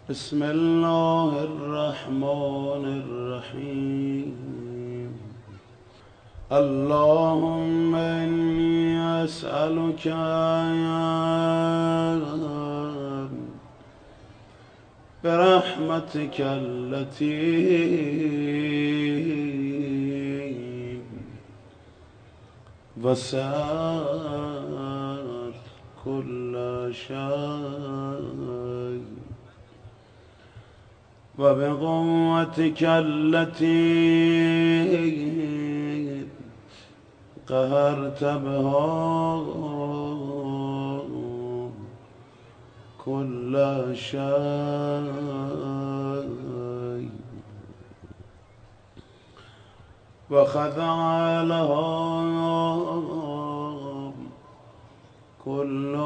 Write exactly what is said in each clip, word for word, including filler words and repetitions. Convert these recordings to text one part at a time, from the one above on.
بسم الله الرحمن الرحيم. اللهم إني أسألك برحمتك التي وسعت كل شيء وبقوتك التي قهرت بها كل شيء وخضع لها كل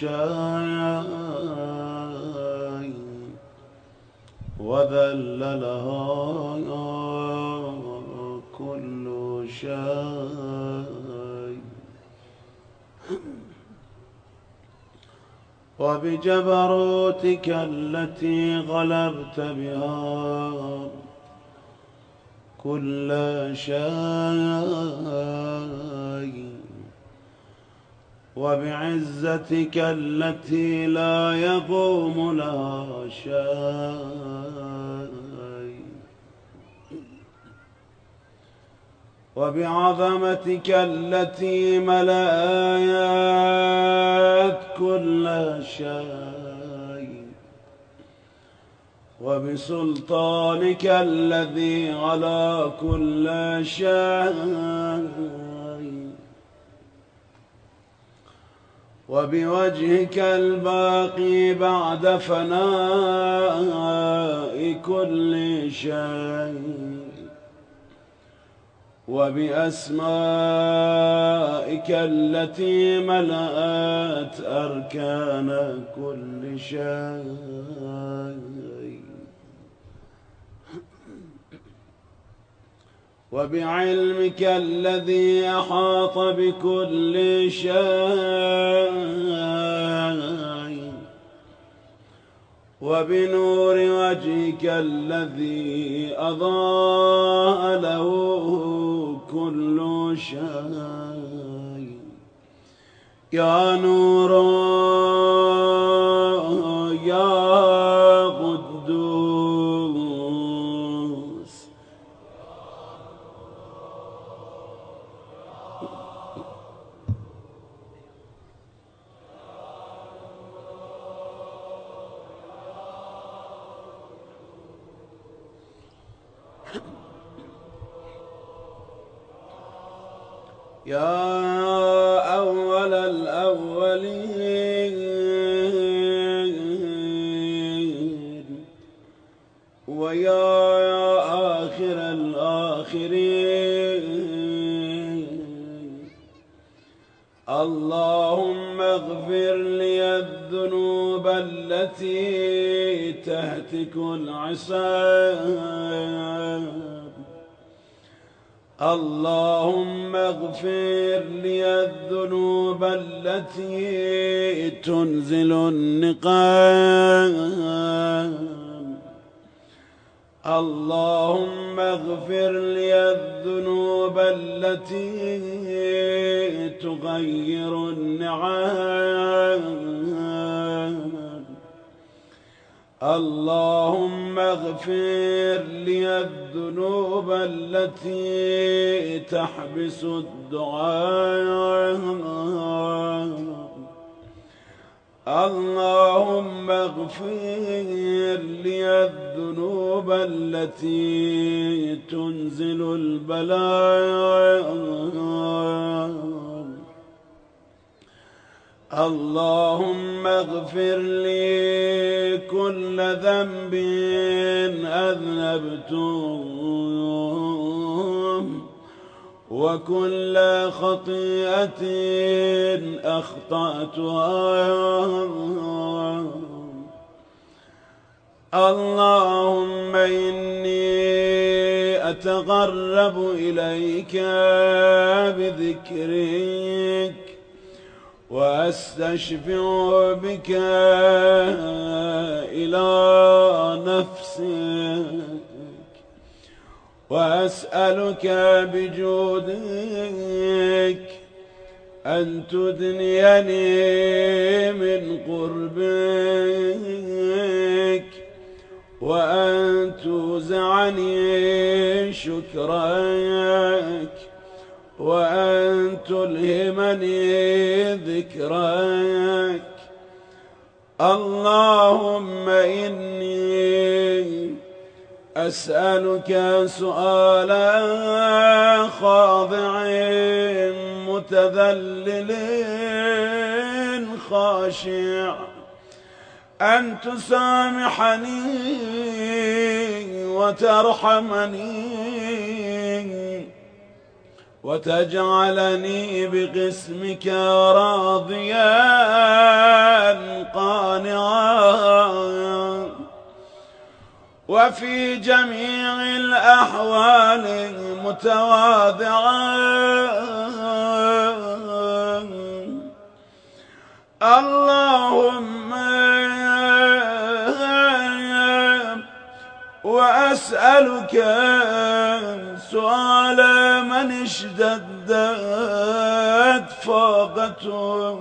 شيء وذل لها كل شيء وبجبروتك التي غلبت بها كل شيء وبعزتك التي لا يقوم لها شيء وبعظمتك التي ملأت كل شيء وبسلطانك الذي على كل شيء وبوجهك الباقي بعد فناء كل شيء وبأسمائك التي ملأت أركان كل شيء وبعلمك الذي أحاط بكل شيء وبنور وجهك الذي أضاء له كل شيء يا نور يا قدوس يا أول الأولين ويا آخر الآخرين اللهم اغفر لي الذنوب التي تهتك العصام اللهم اغفر لي الذنوب التي تنزل النقام اللهم اغفر لي الذنوب التي تغير النعام اللهم اغفر لي الذنوب التي تحبس الدعاء اللهم اغفر لي الذنوب التي تنزل البلاء اللهم اغفر لي كل ذنب أذنبته وكل خطيئة أخطأتها اللهم إني أتقرب إليك بذكرك وأستشفع بك إلى نفسك، وأسألك بجودك أن تدنيني من قربك، وأن توزعني شكرك، وأن تلهمني ذكرك. اللهم إني أسألك سؤالا خاضع متذلل خاشع، أن تسامحني وترحمني وتجعلني بقسمك راضيا قانعا، وفي جميع الأحوال متواضعا. اللهم وأسألك سؤال من اشتدت فاقته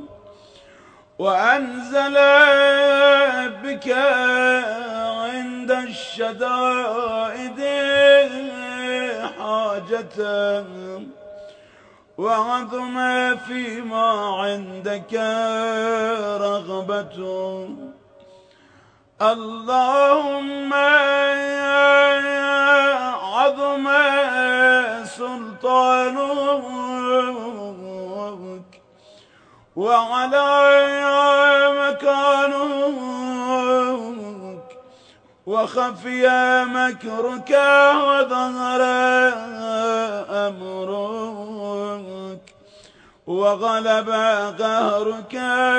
وأنزل بك عند الشدائد حاجة، وعظم فيما عندك رغبة. اللهم عظم سلطانك وعلى مكانك، وخفي مكرك وظهر أمرك، وغلب قهرك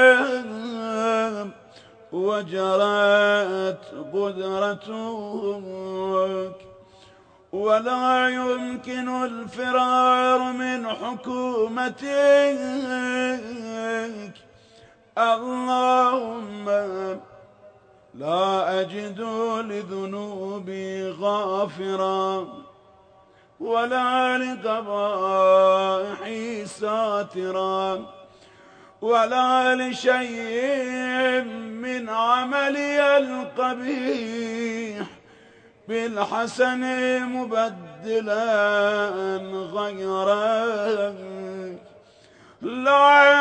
وجرت قدرتك، ولا يمكن الفرار من حكومتك. اللهم لا أجد لذنوبي غافرا، ولا لقبائحي ساترا، ولا لشيء من عملي القبيح بالحسن مبدلا غيرك. لا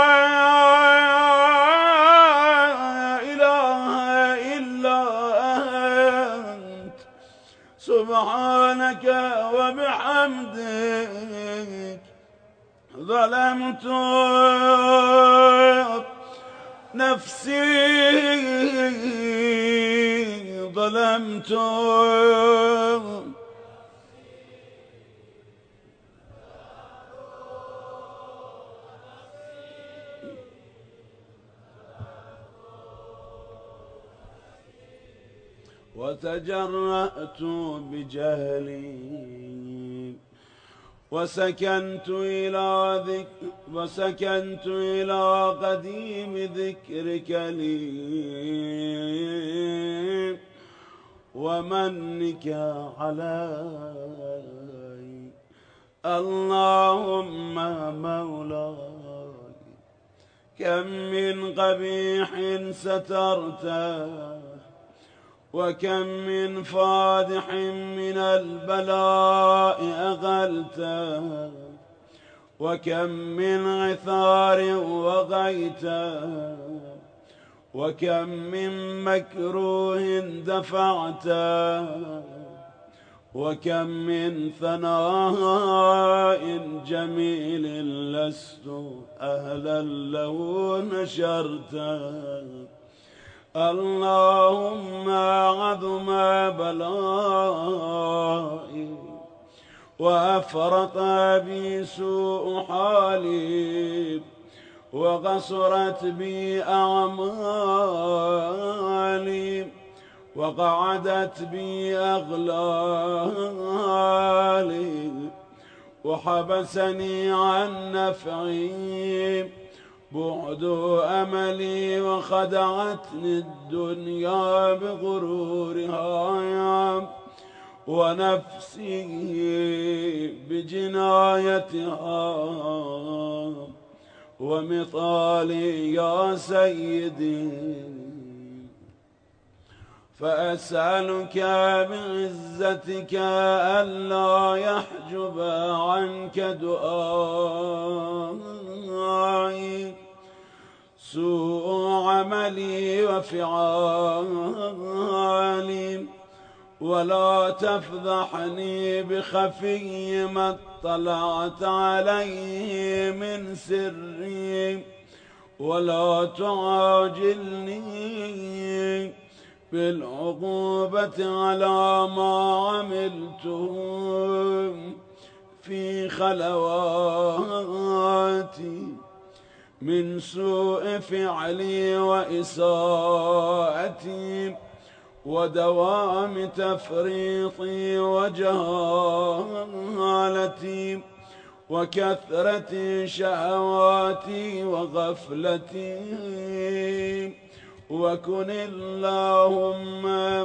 إله إلا أنت سبحانك وبحمدك. ظلمت نفسي ظلمت وتجرأت بجهلي، وسكنت إلى ذكر وسكنت إلى قديم ذكرك لي ومنك علي. اللهم مولاي كم من قبيح سترته، وكم من فادح من البلاء أغلته، وكم من عثار وغيته، وكم من مكروه دفعته، وكم من ثناء جميل لست أهلا له نشرته. اللهم عظم بلائي وأفرط بي سوء حالي، وقصرت بي أعمالي، وقعدت بي أغلالي، وحبسني عن نفعي، بعد أملي وخدعتني الدنيا بغرورها ونفسي بجنايتها ومطالي يا سيدي. فأسألك بعزتك ألا يحجب عنك دعائي سوء عملي وفعالي، ولا تفضحني بخفي ما اطلعت عليه من سري، ولا تعاجلني بالعقوبة على ما عملته في خلواتي من سوء فعلي وإساءتي ودوام تفريطي وجهالتي وكثرة شهواتي وغفلتي. وكن اللهم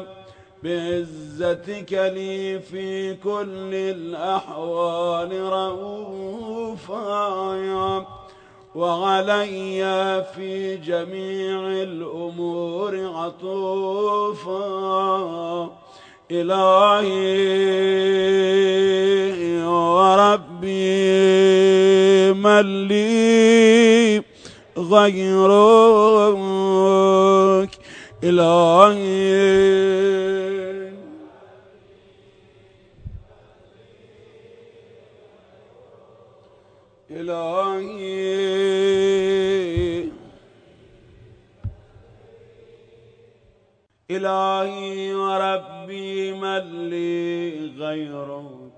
بعزتك لي في كل الأحوال رؤوفا، وعلي في جميع الأمور عطوفا. إلهي وربي من لي غيرك، إلهي إلهي إلهي وربي من لي غيرك.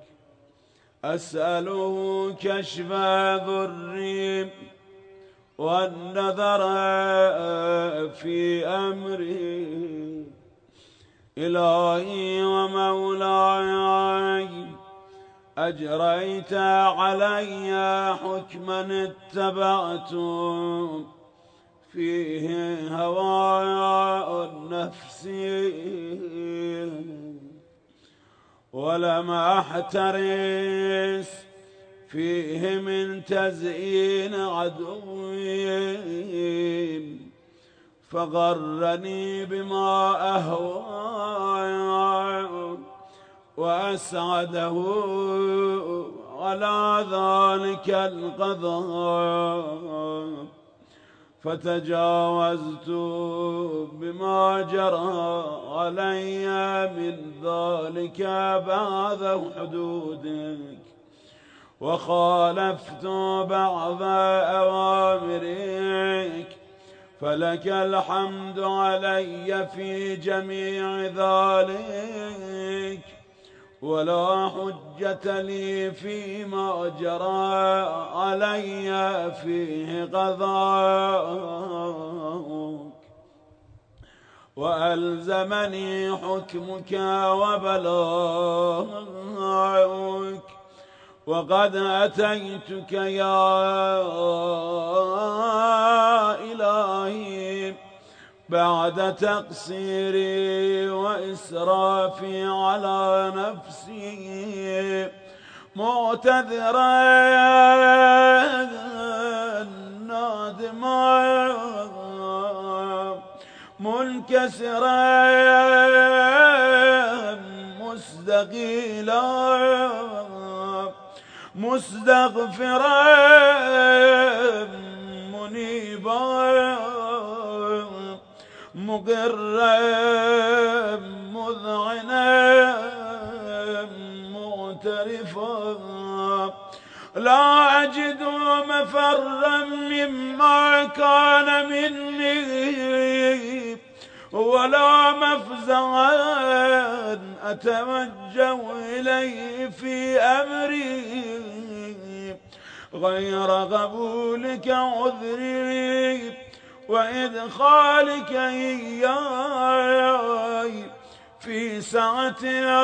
أسأله كشف ضري والنظر في أمري. إلهي ومولاي أجريت علي حكما اتبعت فيه هوى النفس، ولم أحترس فيه من تزيين عدوي، فغرني بما أهوى وأسعده على ذلك القضاء، فتجاوزت بما جرى علي من ذلك بعض حدودك، وخالفت بعض أوامرك، فلك الحمد علي في جميع ذلك، ولا حجة لي فيما جرى علي فيه قضاءك. وألزمني حكمك وبلاغك، وقد أتيتك يا إلهي بعد تقصيري وإسرافي على نفسي، معتذرا نادما منكسرا مستقيلا مستغفرا منيبا مقرا مذعنا معترفا، لا أجد مفرا مما كان مني، ولا مفزعا أتوجه إليه في أمري غير قبولك عذري وإدخالك إياي في سعة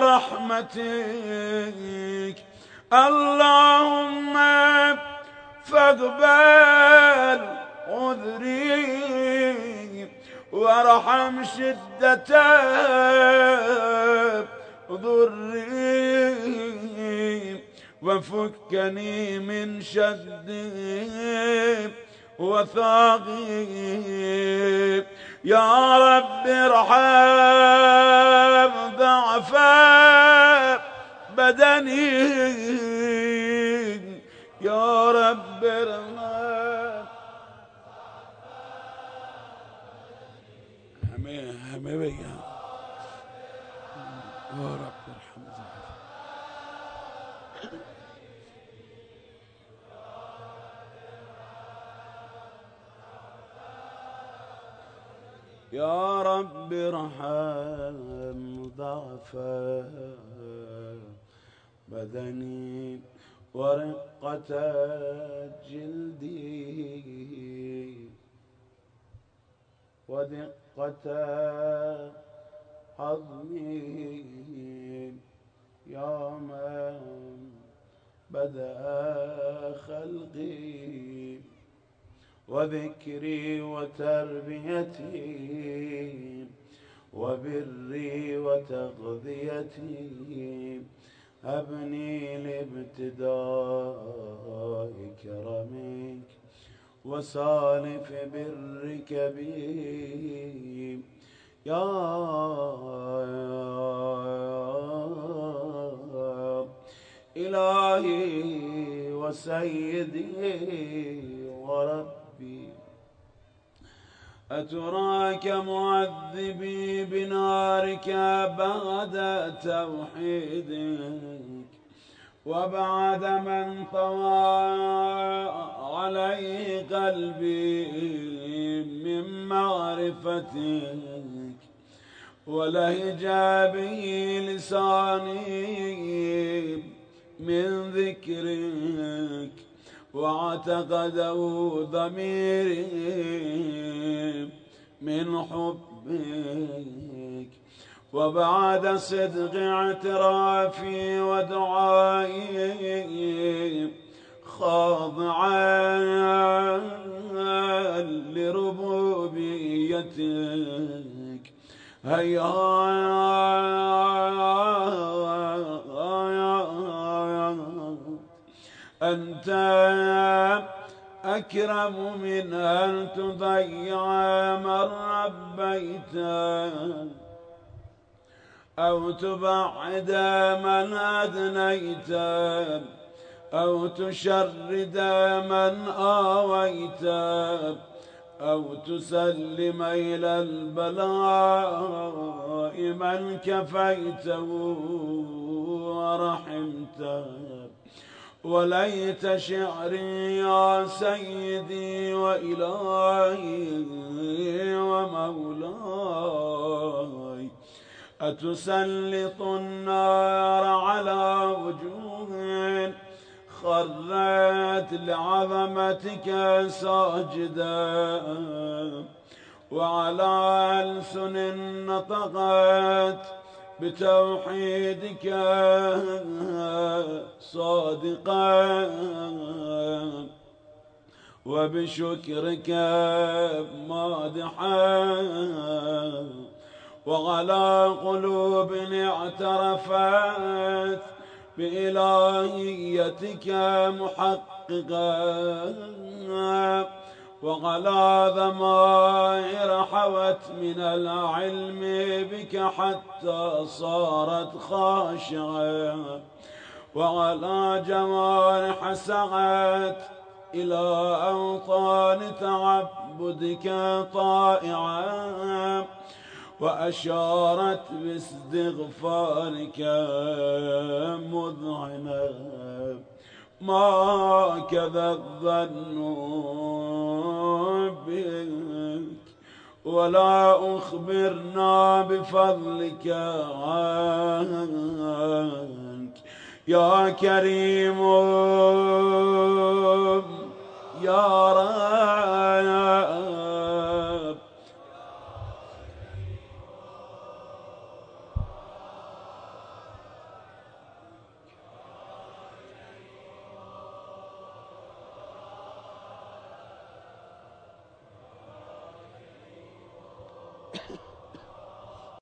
رحمتك. اللهم فاقبل عذري وارحم شدة ضري وفكني من شدي وثاقي يا رب ارحم ضعف بدني يا رب ارحم يا رب ارحم يا رب ارحم ضعف بدني ورقة جلدي ودقة عظمي يا من بدأ خلقي وذكري وتربيتي وبري وتغذيتي هبني لابتداء كرمك وسالف برك بي يا إلهي وسيدي وربي أتراك معذبي بنارك بعد توحيدك وبعد من طوى عليه قلبي من معرفتك ولهج به لساني من ذكرك واعتقده ضميري من حبك وبعد صدق اعترافي ودعائي خاضعا لربوبيتك هيا أنت أكرم من أن تضيع من ربيته أو تبعد من أدنيت أو تشرد من آويت أو تسلم إلى البلاء من كفيته ورحمته وليت شعري يا سيدي وإلهي ومولاي أتسلط النار على وجوه خرت لعظمتك ساجدا وعلى ألسن نطقت بتوحيدك صادقا وبشكرك مادحا وعلى قلوب اعترفت بإلهيتك محققا وعلى ضمائر حوت من العلم بك حتى صارت خاشعة وعلى جوارح سعت إلى أوطان تعبدك طائعا وأشارت باستغفارك مذعنا ما كذا الظن بك ولا أخبرنا بفضلك عنك يا كريم يا رب